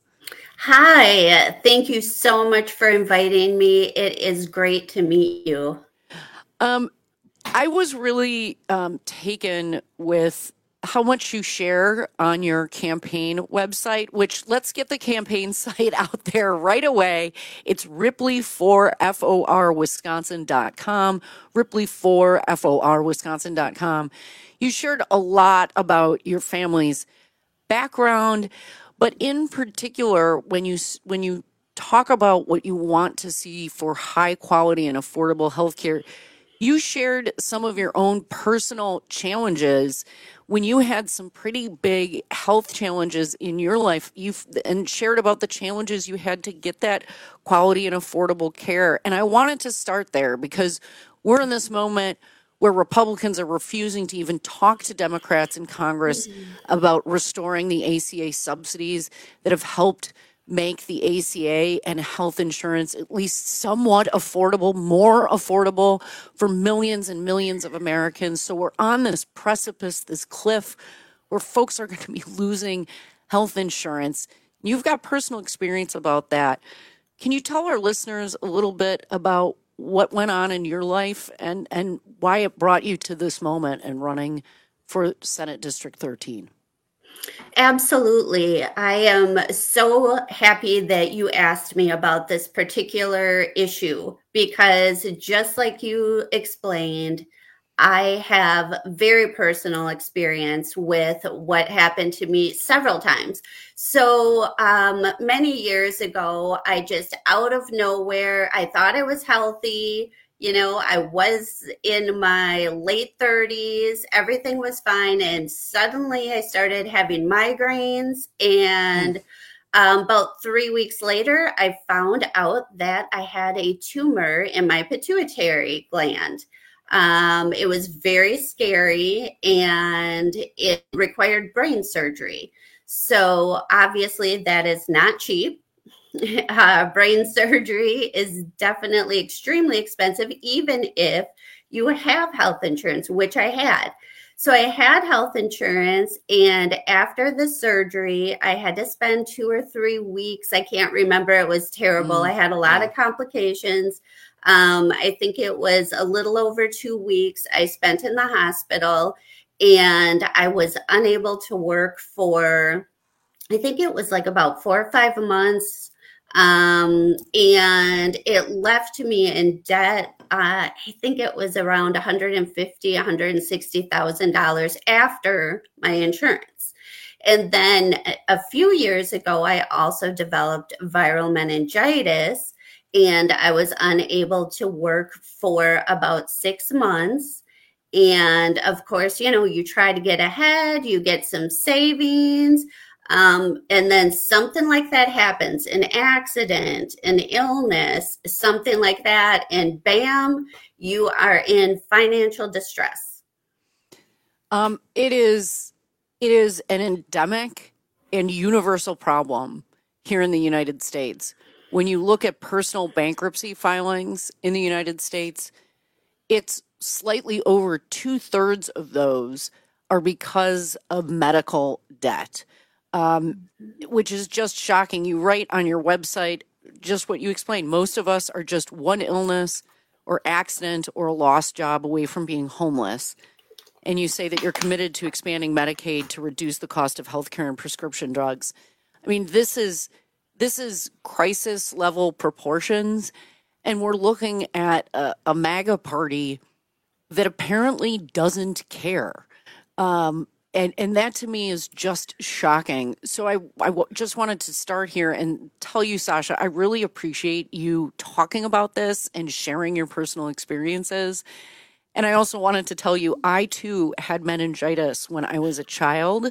Hi, thank you so much for inviting me. It is great to meet you. Um, I was really um, taken with how much you share on your campaign website, which let's get the campaign site out there right away. It's Ripley for F O R Wisconsin dot com, Ripley for F O R Wisconsin dot com. You shared a lot about your family's background, but in particular, when you when you talk about what you want to see for high quality and affordable healthcare, you shared some of your own personal challenges when you had some pretty big health challenges in your life. You and shared about the challenges you had to get that quality and affordable care. And I wanted to start there because we're in this moment where Republicans are refusing to even talk to Democrats in Congress mm-hmm. about restoring the A C A subsidies that have helped make the A C A and health insurance at least somewhat affordable, more affordable for millions and millions of Americans. So we're on this precipice, this cliff, where folks are going to be losing health insurance. You've got personal experience about that. Can you tell our listeners a little bit about what went on in your life and, and why it brought you to this moment and running for Senate District thirteen? Absolutely. I am so happy that you asked me about this particular issue, because just like you explained, I have very personal experience with what happened to me several times. So um, many years ago, I just out of nowhere, I thought I was healthy. You know, I was in my late thirties, everything was fine. And suddenly I started having migraines. And um, about three weeks later, I found out that I had a tumor in my pituitary gland. Um, it was very scary and it required brain surgery. So obviously that is not cheap. Uh, brain surgery is definitely extremely expensive, even if you have health insurance, which I had. So I had health insurance, and after the surgery, I had to spend two or three weeks. I can't remember. It was terrible. Mm. I had a lot of complications. Um, I think it was a little over two weeks I spent in the hospital, and I was unable to work for, I think it was like about four or five months. Um, and it left me in debt. Uh, I think it was around one hundred fifty thousand dollars, one hundred sixty thousand dollars after my insurance. And then a few years ago, I also developed viral meningitis. and I was unable to work for about six months. And of course, you know, you try to get ahead, you get some savings, um, and then something like that happens, an accident, an illness, something like that, and bam, you are in financial distress. Um, it is, it is an endemic and universal problem here in the United States. When you look at personal bankruptcy filings in the United States, it's slightly over two thirds of those are because of medical debt, um, which is just shocking. You write on your website just what you explained. Most of us are just one illness or accident or a lost job away from being homeless. And you say that you're committed to expanding Medicaid to reduce the cost of healthcare and prescription drugs. I mean, this is this is crisis level proportions, and we're looking at a, a MAGA party that apparently doesn't care. Um, and, and that to me is just shocking. So I, I w- just wanted to start here and tell you, Sasha, I really appreciate you talking about this and sharing your personal experiences. And I also wanted to tell you, I too had meningitis when I was a child.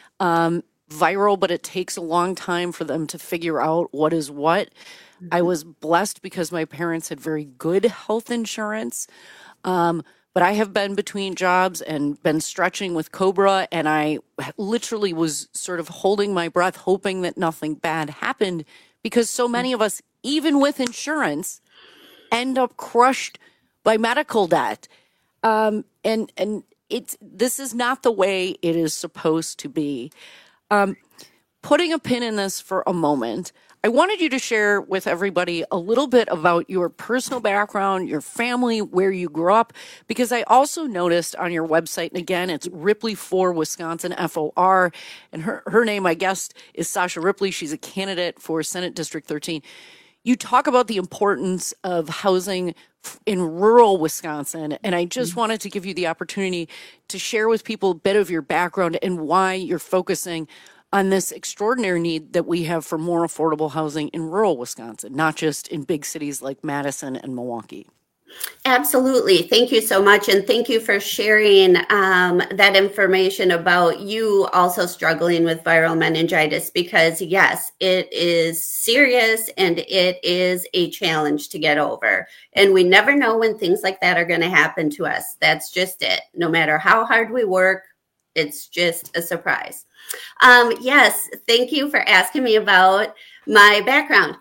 Um, viral, but it takes a long time for them to figure out what is what. I was blessed because my parents had very good health insurance. Um, but I have been between jobs and been stretching with Cobra, and I literally was sort of holding my breath, hoping that nothing bad happened, because so many of us, even with insurance, end up crushed by medical debt. Um, and, and it's, this is not the way it is supposed to be. Um, putting a pin in this for a moment, I wanted you to share with everybody a little bit about your personal background, your family, where you grew up, because I also noticed on your website, and again, it's Ripley for Wisconsin, F O R, and her, her name, I guess, is Sasha Ripley. She's a candidate for Senate District thirteen. You talk about the importance of housing in rural Wisconsin, and I just wanted to give you the opportunity to share with people a bit of your background and why you're focusing on this extraordinary need that we have for more affordable housing in rural Wisconsin, not just in big cities like Madison and Milwaukee. Absolutely. Thank you so much. And thank you for sharing um, that information about you also struggling with viral meningitis, because yes, it is serious and it is a challenge to get over. And we never know when things like that are going to happen to us. That's just it. No matter how hard we work, it's just a surprise. Um, yes. Thank you for asking me about my background.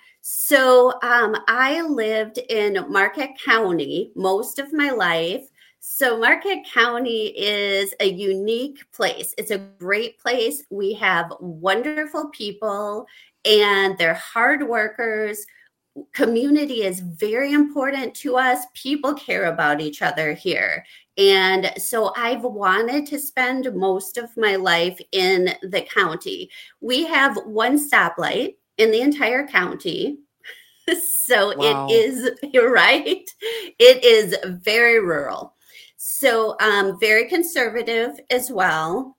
So um, I lived in Marquette County most of my life. So Marquette County is a unique place. It's a great place. We have wonderful people and they're hard workers. Community is very important to us. People care about each other here. And so I've wanted to spend most of my life in the county. We have one stoplight in the entire county. So wow. It is, you're right. It is very rural. So um, very conservative as well.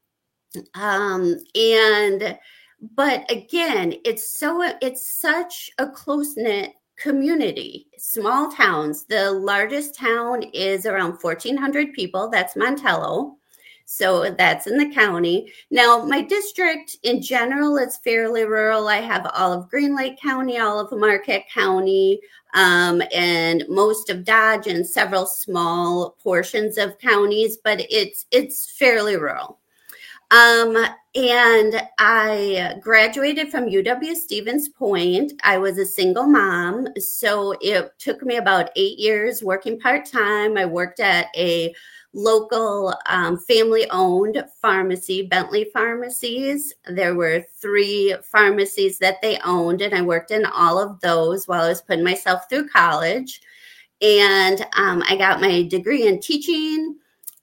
Um, and, but again, it's so, it's such a close-knit community, small towns. The largest town is around fourteen hundred people. That's Montello. So that's in the county. Now, my district in general is fairly rural. I have all of Green Lake County, all of Marquette County, um, and most of Dodge and several small portions of counties, but it's it's fairly rural. Um, and I graduated from U W Stevens Point. I was a single mom, so it took me about eight years working part-time. I worked at a local um, family-owned pharmacy, Bentley Pharmacies. There were three pharmacies that they owned, and I worked in all of those while I was putting myself through college. And um, I got my degree in teaching,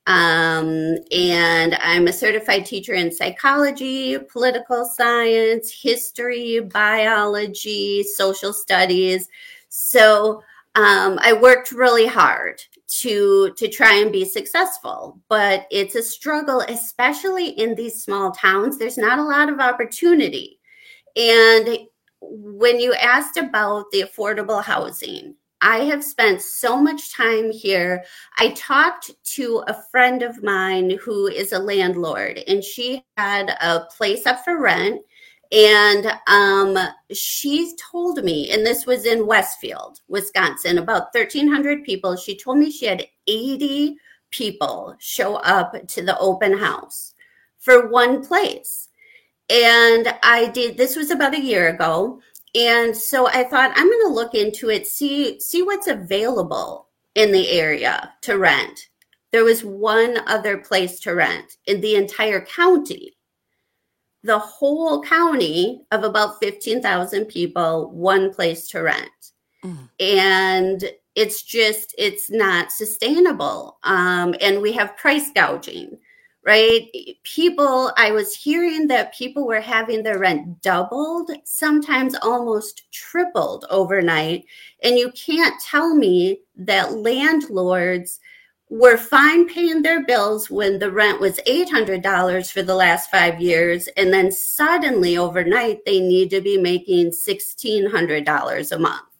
um, and I'm a certified teacher in psychology, political science, history, biology, social studies. So um, I worked really hard to to try and be successful, but it's a struggle, especially in these small towns. There's not a lot of opportunity. And when you asked about the affordable housing, I have spent so much time here. I talked to a friend of mine who is a landlord, and she had a place up for rent. And um, she told me, and this was in Westfield, Wisconsin, about thirteen hundred people. She told me she had eighty people show up to the open house for one place. And I did, this was about a year ago. And so I thought, I'm going to look into it, see, see what's available in the area to rent. There was one other place to rent in the entire county. The whole county of about fifteen thousand people, one place to rent. Mm. And it's just, it's not sustainable. Um, and we have price gouging, right? People, I was hearing that people were having their rent doubled, sometimes almost tripled overnight. And you can't tell me that landlords were fine paying their bills when the rent was eight hundred dollars for the last five years. And then suddenly overnight, they need to be making sixteen hundred dollars a month.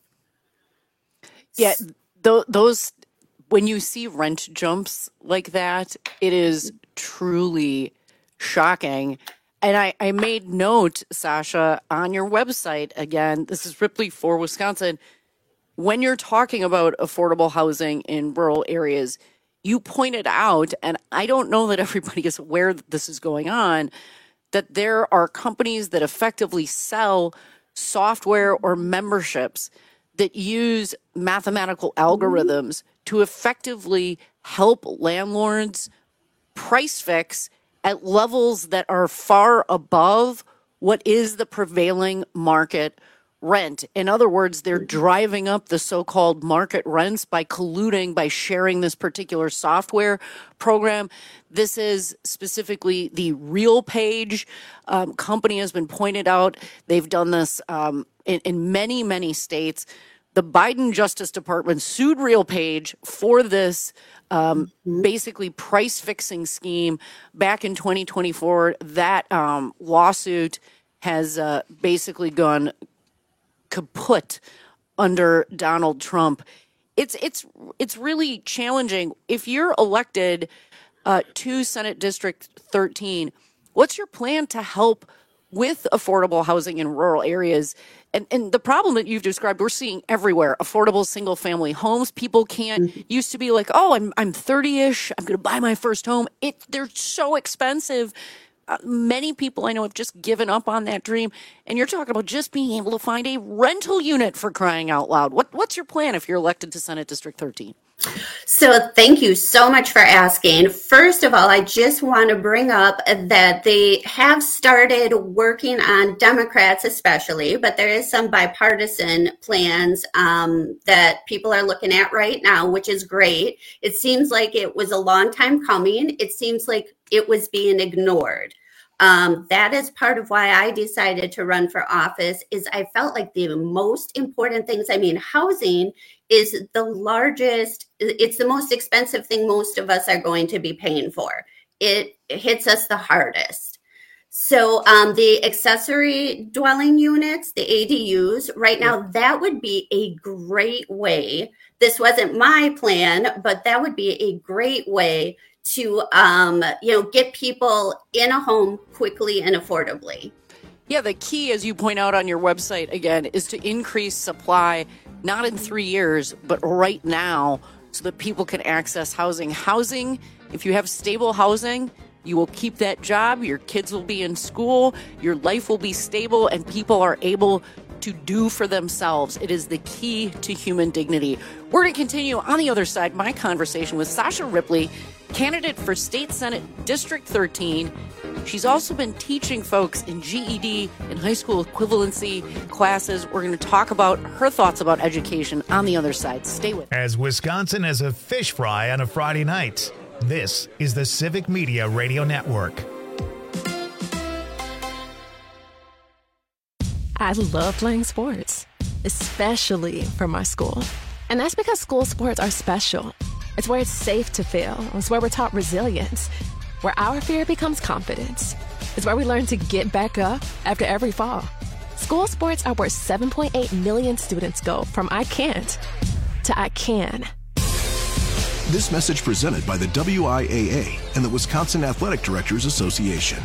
Yeah, th- those, when you see rent jumps like that, it is truly shocking. And I, I made note, Sasha, on your website, again, this is Ripley for Wisconsin, when you're talking about affordable housing in rural areas, you pointed out, and I don't know that everybody is aware that this is going on, that there are companies that effectively sell software or memberships that use mathematical algorithms to effectively help landlords price fix at levels that are far above what is the prevailing market rent. In other words, they're driving up the so-called market rents by colluding, by sharing this particular software program. This is specifically the RealPage um, company has been pointed out. They've done this um, in, in many, many states. The Biden Justice Department sued RealPage for this um, mm-hmm. basically price fixing scheme back in twenty twenty-four. That um, lawsuit has uh, basically gone kaput under Donald Trump. It's it's it's really challenging. If you're elected uh, to Senate District thirteen, what's your plan to help with affordable housing in rural areas? And and the problem that you've described, we're seeing everywhere. Affordable single family homes. People can't mm-hmm. used to be like, oh, I'm I'm thirty-ish. I'm going to buy my first home. It they're so expensive. Uh, many people I know have just given up on that dream. And you're talking about just being able to find a rental unit, for crying out loud. What what's your plan if you're elected to Senate District thirteen? So thank you so much for asking. First of all, I just want to bring up that they have started working on, Democrats especially, but there is some bipartisan plans um, that people are looking at right now, which is great. It seems like it was a long time coming. It seems like it was being ignored. Um, that is part of why I decided to run for office, is I felt like the most important things, I mean, housing is the largest, it's the most expensive thing most of us are going to be paying for. It hits us the hardest. So um, the accessory dwelling units, the A D Us, right now, that would be a great way. This wasn't my plan, but that would be a great way to, um, you know, get people in a home quickly and affordably. Yeah, the key, as you point out on your website, again, is to increase supply, not in three years, but right now, so that people can access housing. Housing, if you have stable housing, you will keep that job, your kids will be in school, your life will be stable, and people are able to do for themselves. It is the key to human dignity. We're going to continue on the other side, my conversation with Sasha Ripley, candidate for State Senate District thirteen. She's also been teaching folks in G E D and high school equivalency classes. We're going to talk about her thoughts about education on the other side. Stay with us. As Wisconsin has a fish fry on a Friday night, this is the Civic Media Radio Network. I love playing sports, especially for my school. And that's because school sports are special. It's where it's safe to fail. It's where we're taught resilience, where our fear becomes confidence. It's where we learn to get back up after every fall. School sports are where seven point eight million students go from I can't to I can. This message presented by the W I A A and the Wisconsin Athletic Directors Association.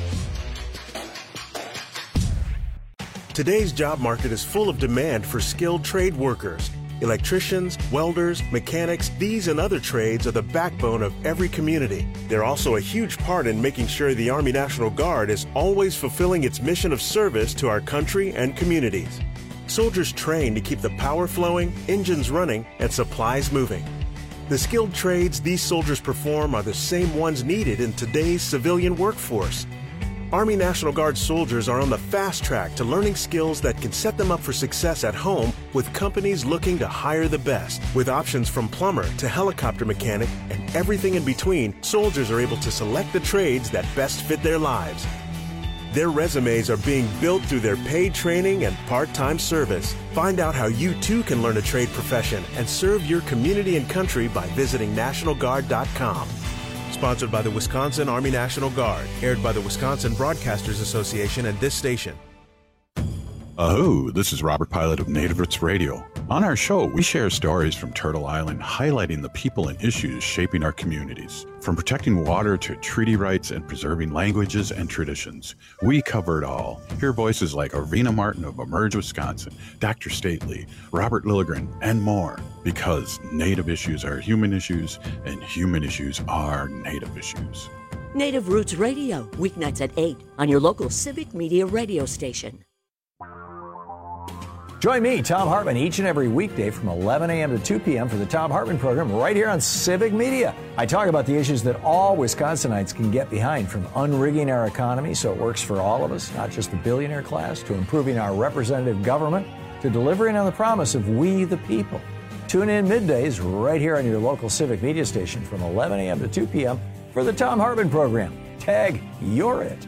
Today's job market is full of demand for skilled trade workers. Electricians, welders, mechanics, these and other trades are the backbone of every community. They're also a huge part in making sure the Army National Guard is always fulfilling its mission of service to our country and communities. Soldiers train to keep the power flowing, engines running, and supplies moving. The skilled trades these soldiers perform are the same ones needed in today's civilian workforce. Army National Guard soldiers are on the fast track to learning skills that can set them up for success at home with companies looking to hire the best. With options from plumber to helicopter mechanic and everything in between, soldiers are able to select the trades that best fit their lives. Their resumes are being built through their paid training and part-time service. Find out how you too can learn a trade profession and serve your community and country by visiting national guard dot com. Sponsored by the Wisconsin Army National Guard, aired by the Wisconsin Broadcasters Association and this station. Aho, this is Robert Pilot of Native Roots Radio. On our show, we share stories from Turtle Island highlighting the people and issues shaping our communities. From protecting water to treaty rights and preserving languages and traditions, we cover it all. Hear voices like Arvina Martin of Emerge Wisconsin, Doctor Stately, Robert Lilligren, and more. Because Native issues are human issues, and human issues are Native issues. Native Roots Radio, weeknights at eight on your local Civic Media radio station. Join me, Tom Hartman, each and every weekday from eleven a.m. to two p.m. for the Tom Hartman program right here on Civic Media. I talk about the issues that all Wisconsinites can get behind, from unrigging our economy so it works for all of us, not just the billionaire class, to improving our representative government, to delivering on the promise of we the people. Tune in middays right here on your local Civic Media station from eleven a.m. to two p.m. for the Tom Hartman program. Tag, you're it.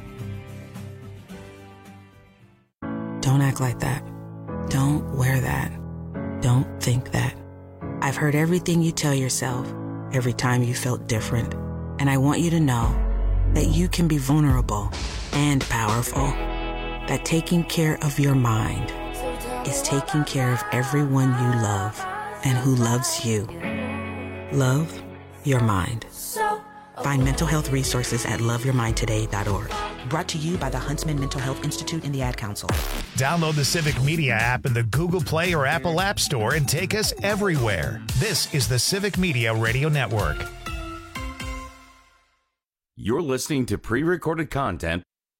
Don't act like that. Don't wear that. Don't think that. I've heard everything you tell yourself every time you felt different. And I want you to know that you can be vulnerable and powerful. That taking care of your mind is taking care of everyone you love and who loves you. Love your mind. Find mental health resources at love your mind today dot org. Brought to you by the Huntsman Mental Health Institute and the Ad Council. Download the Civic Media app in the Google Play or Apple App Store and take us everywhere. This is the Civic Media Radio Network. You're listening to pre-recorded content.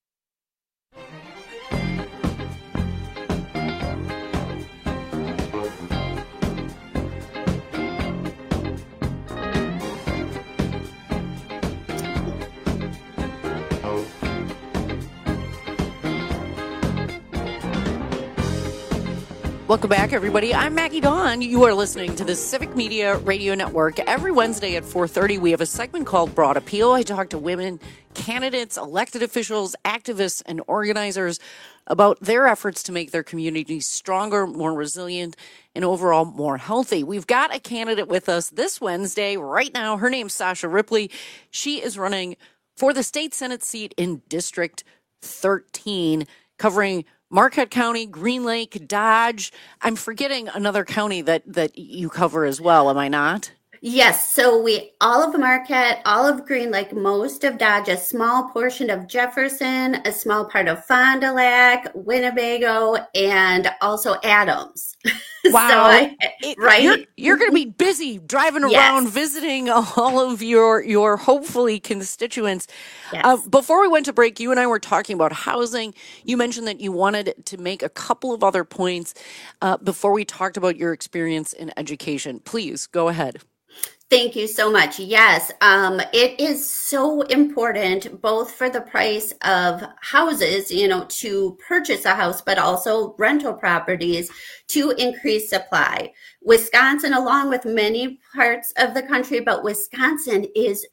Welcome back, everybody. I'm Maggie Dawn. You are listening to the Civic Media Radio Network. Every Wednesday at four thirty, we have a segment called Broad Appeal. I talk to women, candidates, elected officials, activists, and organizers about their efforts to make their communities stronger, more resilient, and overall more healthy. We've got a candidate with us this Wednesday right now. Her name's Sasha Ripley. She is running for the state Senate seat in District thirteen, covering Marquette County, Green Lake, Dodge. I'm forgetting another county that, that you cover as well, am I not? Yes, so we all of Marquette, all of Green Lake, most of Dodge, a small portion of Jefferson, a small part of Fond du Lac, Winnebago, and also Adams. Wow. So I, it, right? You're, you're going to be busy driving Yes. around, visiting all of your, your hopefully constituents. Yes. Uh, before we went to break, you and I were talking about housing. You mentioned that you wanted to make a couple of other points uh, before we talked about your experience in education. Please go ahead. Thank you so much. Yes, um, it is so important both for the price of houses, you know, to purchase a house, but also rental properties to increase supply. Wisconsin, along with many parts of the country, but Wisconsin is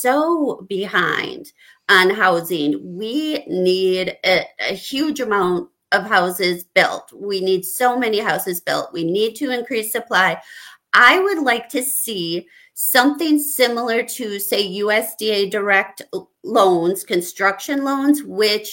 so behind on housing. We need a, a huge amount of houses built. We need so many houses built. We need to increase supply. I would like to see something similar to, say, U S D A direct loans, construction loans, which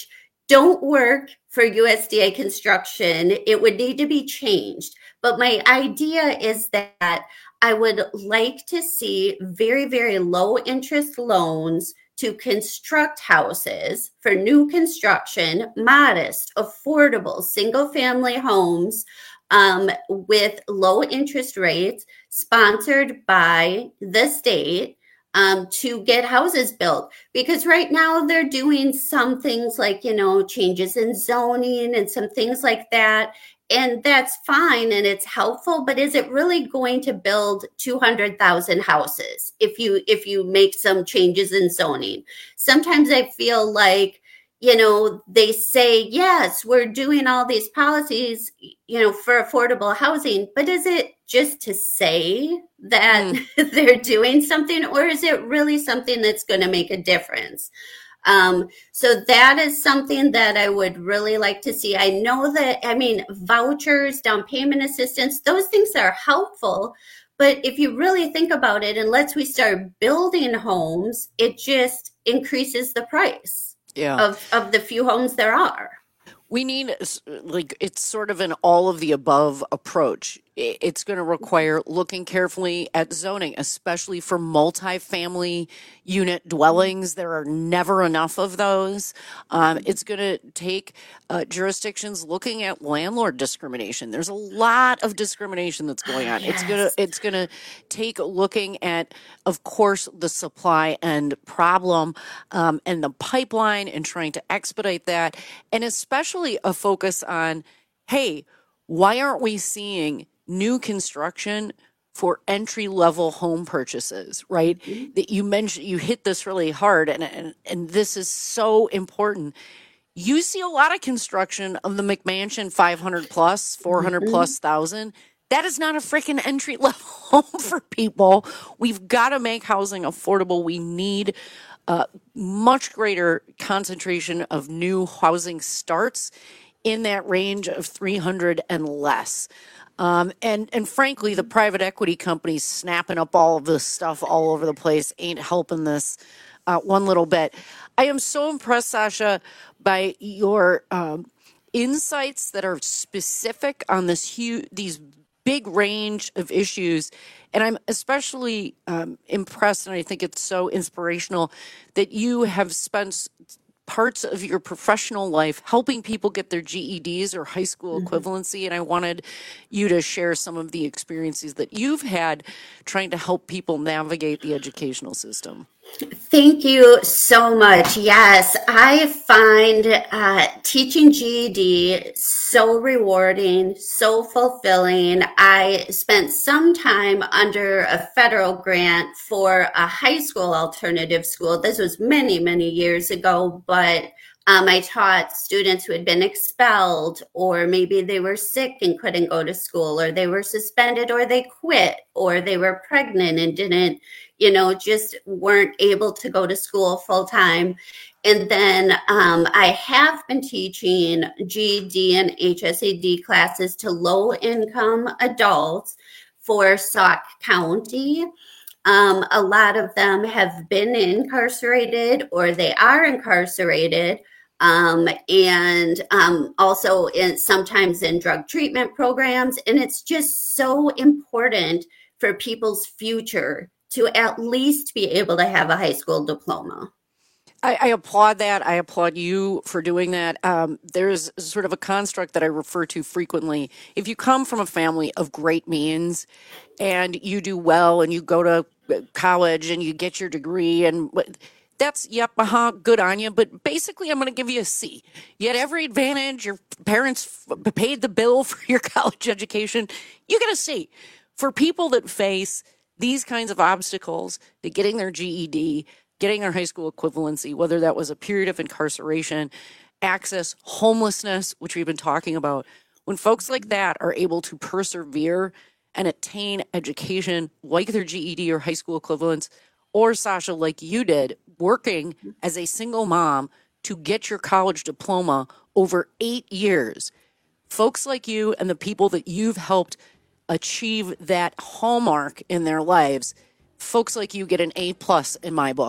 don't work for U S D A construction. It would need to be changed. But my idea is that I would like to see very, very low interest loans to construct houses for new construction, modest, affordable, single family homes um, with low interest rates, sponsored by the state, um, to get houses built. Because right now they're doing some things like, you know, changes in zoning and some things like that. And that's fine and it's helpful, but is it really going to build two hundred thousand houses if you if you make some changes in zoning? Sometimes I feel like, you know, they say, yes, we're doing all these policies, you know, for affordable housing, but is it just to say that mm. they're doing something, or is it really something that's going to make a difference? Um, so that is something that I would really like to see. I know that, I mean, vouchers, down payment assistance, those things are helpful. But if you really think about it, unless we start building homes, it just increases the price yeah. of, of the few homes there are. We need, like, it's sort of an all of the above approach. It's going to require looking carefully at zoning, especially for multifamily unit dwellings. There are never enough of those. Um, it's going to take uh, jurisdictions looking at landlord discrimination. There's a lot of discrimination that's going on. Yes. It's going to it's going to take looking at, of course, the supply end problem um, and the pipeline and trying to expedite that, and especially a focus on, hey, why aren't we seeing new construction for entry-level home purchases, right? Mm-hmm. That you mentioned, you hit this really hard, and, and and this is so important. You see a lot of construction of the McMansion five hundred plus, four hundred mm-hmm. plus thousand. That is not a freaking entry-level home for people. We've got to make housing affordable. We need a much greater concentration of new housing starts in that range of three hundred and less. Um, and, and frankly, the private equity companies snapping up all of this stuff all over the place ain't helping this uh, one little bit. I am so impressed, Sasha, by your um, insights that are specific on this huge, these big range of issues. And I'm especially um, impressed, and I think it's so inspirational that you have spent parts of your professional life helping people get their G E Ds or high school mm-hmm. equivalency. And I wanted you to share some of the experiences that you've had trying to help people navigate the educational system. Thank you so much. Yes, I find uh, teaching G E D so rewarding, so fulfilling. I spent some time under a federal grant for a high school alternative school. This was many, many years ago, but um, I taught students who had been expelled, or maybe they were sick and couldn't go to school, or they were suspended, or they quit, or they were pregnant and didn't, you know, just weren't able to go to school full time. And then um, I have been teaching G E D and H S A D classes to low income adults for Sauk County. Um, a lot of them have been incarcerated or they are incarcerated. Um, and um, also in sometimes in drug treatment programs. And it's just so important for people's future to at least be able to have a high school diploma. I, I applaud that. I applaud you for doing that. Um, there's sort of a construct that I refer to frequently. If you come from a family of great means and you do well and you go to college and you get your degree, and that's, yep, uh-huh, good on you. But basically, I'm going to give you a C. You had every advantage. Your parents f- paid the bill for your college education. You get a C. For people that face these kinds of obstacles to getting their G E D, getting their high school equivalency, whether that was a period of incarceration, access, homelessness, which we've been talking about, when folks like that are able to persevere and attain education like their G E D or high school equivalents, or Sasha, like you did, working as a single mom to get your college diploma over eight years, folks like you and the people that you've helped achieve that hallmark in their lives, folks like you get an A plus in my book,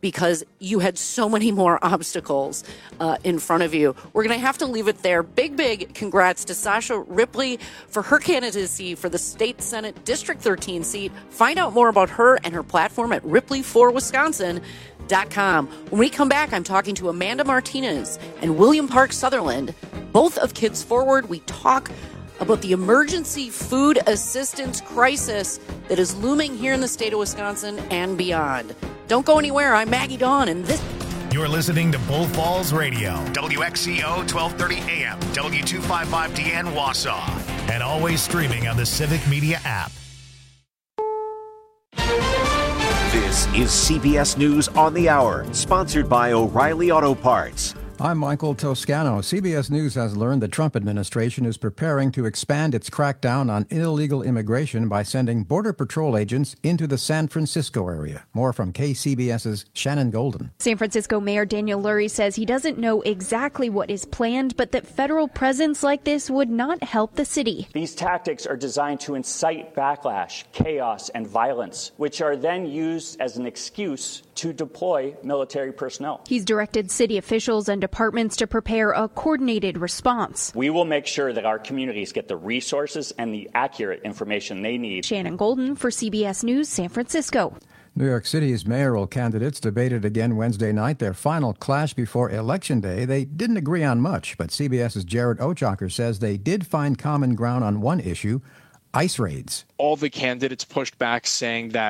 because you had so many more obstacles uh, in front of you. We're going to have to leave it there. Big, big congrats to Sasha Ripley for her candidacy for the State Senate District thirteen seat. Find out more about her and her platform at ripley for wisconsin dot com. When we come back, I'm talking to Amanda Martinez and William Park Sutherland, both of Kids Forward. We talk about the emergency food assistance crisis that is looming here in the state of Wisconsin and beyond. Don't go anywhere. I'm Maggie Dawn, and this... You're listening to Bull Falls Radio, W X C O twelve thirty A M, W two fifty-five D N Wausau, and always streaming on the Civic Media app. This is C B S News on the Hour, sponsored by O'Reilly Auto Parts. I'm Michael Toscano. C B S News has learned the Trump administration is preparing to expand its crackdown on illegal immigration by sending Border Patrol agents into the San Francisco area. More from K C B S's Shannon Golden. San Francisco Mayor Daniel Lurie says he doesn't know exactly what is planned, but that federal presence like this would not help the city. These tactics are designed to incite backlash, chaos, and violence, which are then used as an excuse to deploy military personnel. He's directed city officials and departments to prepare a coordinated response. We will make sure that our communities get the resources and the accurate information they need. Shannon Golden for C B S News, San Francisco. New York City's mayoral candidates debated again Wednesday night, their final clash before Election Day. They didn't agree on much, but CBS's Jared Ochoker says they did find common ground on one issue, ICE raids. All the candidates pushed back, saying that